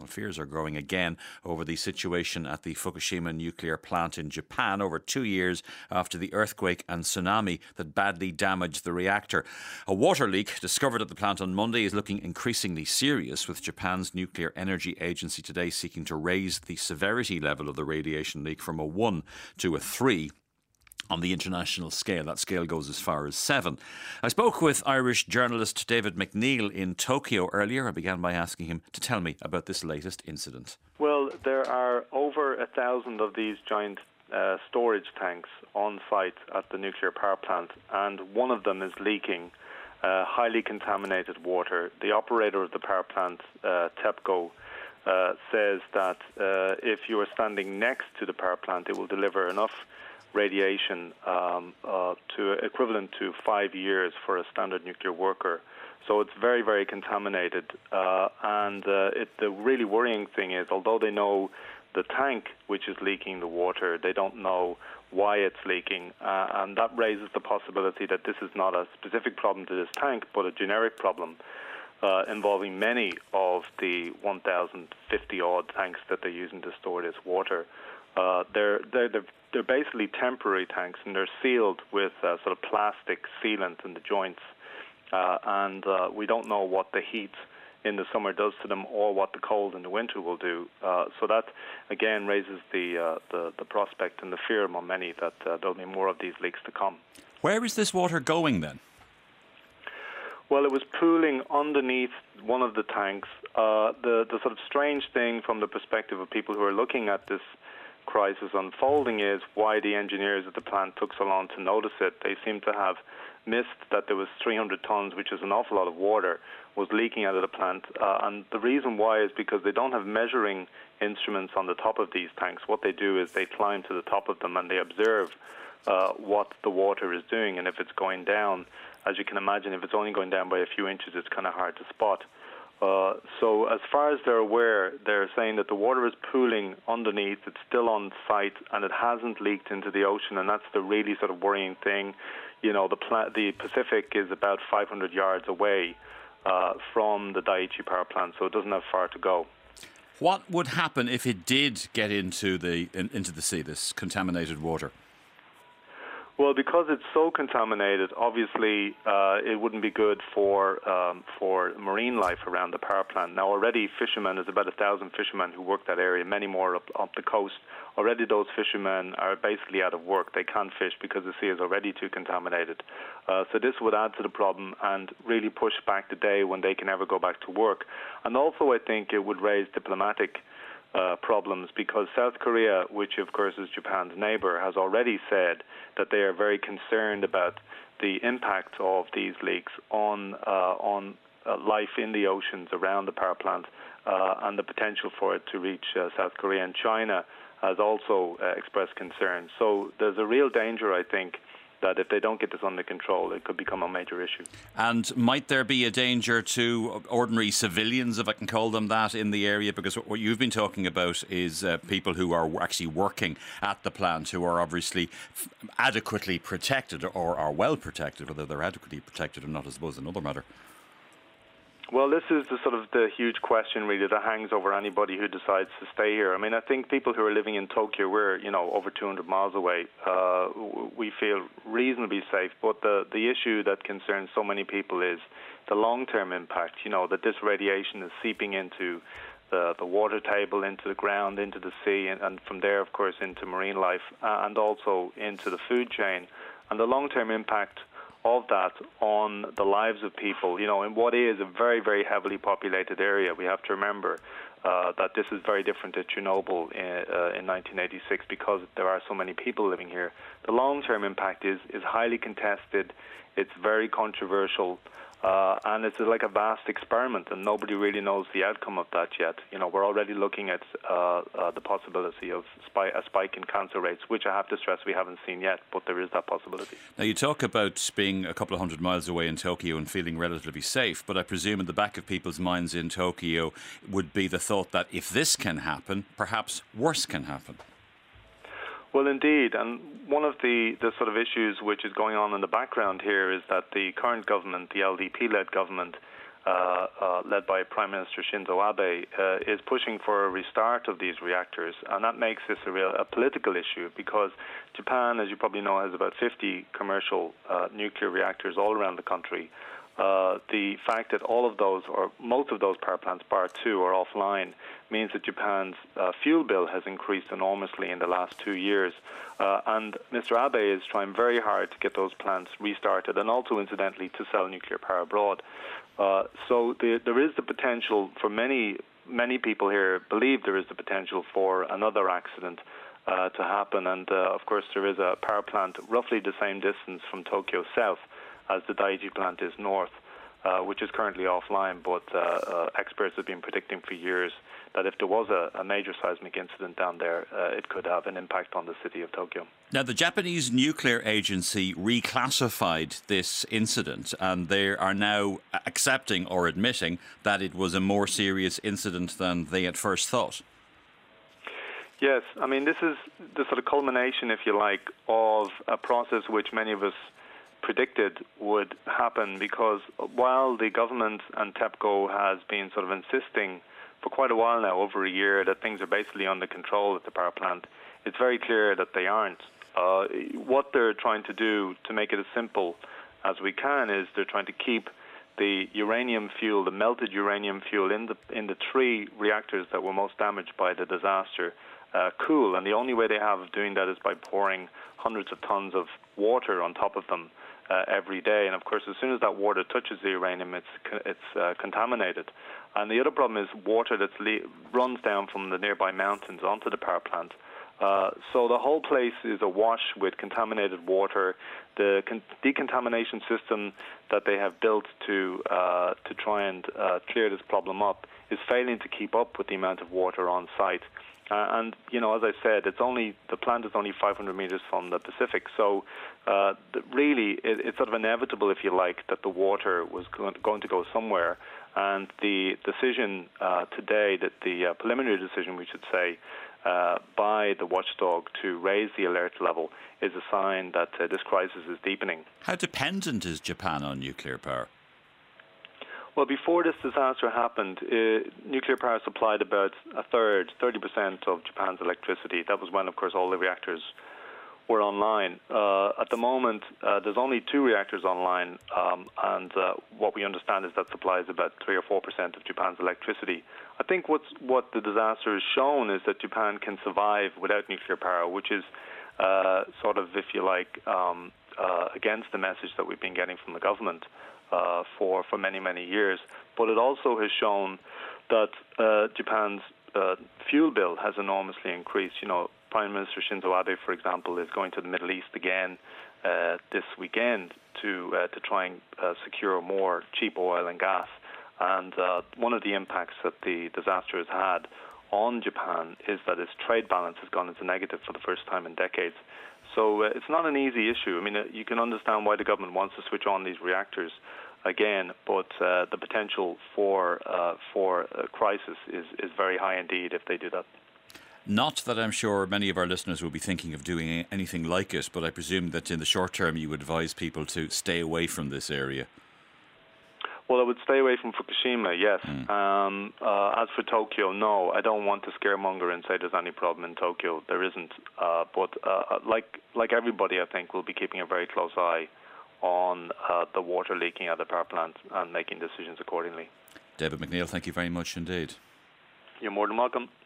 fears are growing again over the situation at the Fukushima nuclear plant in Japan over 2 years after the earthquake and tsunami that badly damaged the reactor. A water leak discovered at the plant on Monday is looking increasingly serious, with Japan's Nuclear Energy Agency today seeking to raise the severity level of the radiation leak from a 1 to a 3 on the international scale. That scale goes as far as 7. I spoke with Irish journalist David McNeill in Tokyo earlier. I began by asking him to tell me about this latest incident. Well, there are over 1,000 of these giant storage tanks on site at the nuclear power plant, and one of them is leaking highly contaminated water. The operator of the power plant, TEPCO, says that if you are standing next to the power plant, it will deliver enough radiation to equivalent to 5 years for a standard nuclear worker. So it's very, very contaminated. The really worrying thing is, although they know the tank which is leaking the water, they don't know why it's leaking. And that raises the possibility that this is not a specific problem to this tank, but a generic problem involving many of the 1,050-odd tanks that they're using to store this water. They're basically temporary tanks, and they're sealed with sort of plastic sealant in the joints. We don't know what the heat in the summer does to them, or what the cold in the winter will do. So that again raises the prospect and the fear among many that there'll be more of these leaks to come. Where is this water going then? Well, it was pooling underneath one of the tanks. The sort of strange thing from the perspective of people who are looking at this crisis unfolding is why the engineers at the plant took so long to notice it. They seem to have missed that there was 300 tons, which is an awful lot of water, was leaking out of the plant. And the reason why is because they don't have measuring instruments on the top of these tanks. What they do is they climb to the top of them and they observe what the water is doing. And if it's going down, as you can imagine, if it's only going down by a few inches, it's kind of hard to spot. So as far as they're aware, they're saying that the water is pooling underneath, it's still on site, and it hasn't leaked into the ocean, and that's the really sort of worrying thing. You know, the Pacific is about 500 yards away from the Daiichi power plant, so it doesn't have far to go. What would happen if it did get into the sea, this contaminated water? Well, because it's so contaminated, obviously it wouldn't be good for marine life around the power plant. Now, already fishermen, there's about 1,000 fishermen who work that area, many more up the coast. Already those fishermen are basically out of work. They can't fish because the sea is already too contaminated. So this would add to the problem and really push back the day when they can ever go back to work. And also, I think it would raise diplomatic problems, because South Korea, which of course is Japan's neighbor, has already said that they are very concerned about the impact of these leaks on life in the oceans around the power plant and the potential for it to reach South Korea. And China has also expressed concern. So there's a real danger, I think, that if they don't get this under control, it could become a major issue. And might there be a danger to ordinary civilians, if I can call them that, in the area? Because what you've been talking about is people who are actually working at the plant, who are obviously adequately protected, or are well protected. Whether they're adequately protected or not, I suppose, is another matter. Well, this is the huge question, really, that hangs over anybody who decides to stay here. I mean, I think people who are living in Tokyo, we're, over 200 miles away, we feel reasonably safe. But the issue that concerns so many people is the long-term impact, that this radiation is seeping into the water table, into the ground, into the sea, and from there, of course, into marine life, and also into the food chain. And the long-term impact of that on the lives of people, in what is a very, very heavily populated area. We have to remember that this is very different to Chernobyl in 1986, because there are so many people living here. The long-term impact is highly contested. It's very controversial. And it's like a vast experiment, and nobody really knows the outcome of that yet. We're already looking at the possibility of a spike in cancer rates, which I have to stress we haven't seen yet, but there is that possibility. Now, you talk about being a couple of hundred miles away in Tokyo and feeling relatively safe, but I presume in the back of people's minds in Tokyo would be the thought that if this can happen, perhaps worse can happen. Well, indeed, and one of the sort of issues which is going on in the background here is that the current government, the LDP-led government, led by Prime Minister Shinzo Abe, is pushing for a restart of these reactors, and that makes this a political issue because Japan, as you probably know, has about 50 commercial nuclear reactors all around the country. The fact that all of those, or most of those power plants, bar two, are offline, means that Japan's fuel bill has increased enormously in the last 2 years. And Mr. Abe is trying very hard to get those plants restarted and also, incidentally, to sell nuclear power abroad. So there is the potential for many people here believe there is the potential for another accident to happen. And, of course, there is a power plant roughly the same distance from Tokyo south as the Daiji plant is north, which is currently offline, but experts have been predicting for years that if there was a major seismic incident down there, it could have an impact on the city of Tokyo. Now, the Japanese Nuclear Agency reclassified this incident, and they are now accepting or admitting that it was a more serious incident than they at first thought. Yes, I mean, this is the sort of culmination, if you like, of a process which many of us predicted would happen, because while the government and TEPCO has been sort of insisting for quite a while now, over a year, that things are basically under control at the power plant, it's very clear that they aren't. What they're trying to do to make it as simple as we can is they're trying to keep the uranium fuel, the melted uranium fuel in the 3 reactors that were most damaged by the disaster, cool. And the only way they have of doing that is by pouring hundreds of tons of water on top of them every day. And of course, as soon as that water touches the uranium, it's contaminated. And the other problem is water that runs down from the nearby mountains onto the power plant. So the whole place is awash with contaminated water. The decontamination system that they have built to try and clear this problem up is failing to keep up with the amount of water on site. And, you know, as I said, the plant is only 500 meters from the Pacific. So really, it's sort of inevitable, if you like, that the water was going to go somewhere. And the decision today, that the preliminary decision, we should say, by the watchdog to raise the alert level is a sign that this crisis is deepening. How dependent is Japan on nuclear power? Well, before this disaster happened, nuclear power supplied about a third, 30% of Japan's electricity. That was when, of course, all the reactors were online. At the moment, there's only 2 reactors online, and what we understand is that supplies about 3 or 4% of Japan's electricity. I think what the disaster has shown is that Japan can survive without nuclear power, which is sort of, if you like, against the message that we've been getting from the government for many, many years. But it also has shown that Japan's fuel bill has enormously increased. You know, Prime Minister Shinzo Abe, for example, is going to the Middle East again this weekend to try and secure more cheap oil and gas. And one of the impacts that the disaster has had on Japan is that its trade balance has gone into negative for the first time in decades. So it's not an easy issue. I mean, you can understand why the government wants to switch on these reactors again, but the potential for a crisis is very high indeed if they do that. Not that I'm sure many of our listeners will be thinking of doing anything like it, but I presume that in the short term you would advise people to stay away from this area. Well, I would stay away from Fukushima, yes. As for Tokyo, no. I don't want to scaremonger and say there's any problem in Tokyo. There isn't. But like everybody, I think, we'll be keeping a very close eye on the water leaking at the power plant and making decisions accordingly. David McNeill, thank you very much indeed. You're more than welcome.